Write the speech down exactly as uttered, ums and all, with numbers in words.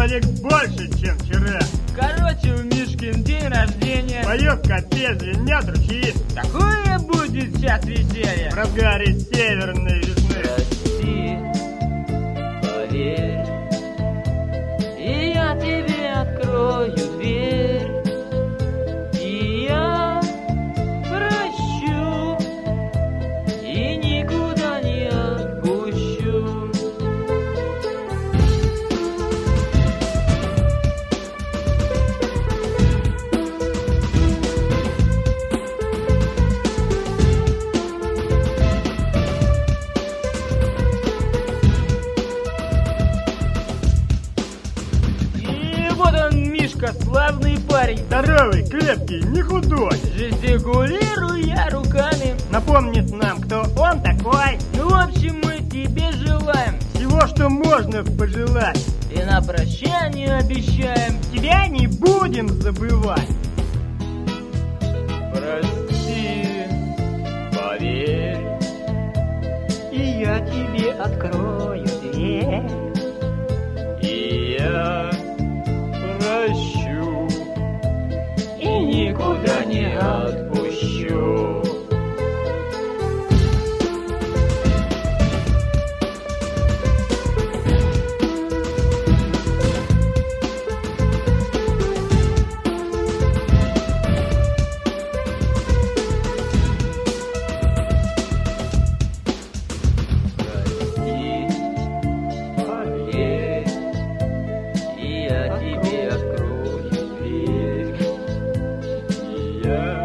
денег больше, чем вчера. Короче, у Мишкин день рождения. Поет в котле, звенят ручьи. Такое будет сейчас веселье. В разгаре северной весны. Прости, поверь, и я тебе открою дверь. И я прощу, и никуда не отпущу. Вот он, Мишка, славный парень. Здоровый, крепкий, не худой. Жестикулируя руками. Напомнит нам, кто он такой. Ну, в общем, мы тебе желаем всего, что можно пожелать. И на прощание обещаем тебя не будем забывать. Прости, поверь, и я тебе открою дверь. И я прощу, и никуда не отпущу. Прости, поверь, и я тебе открою дверь. И я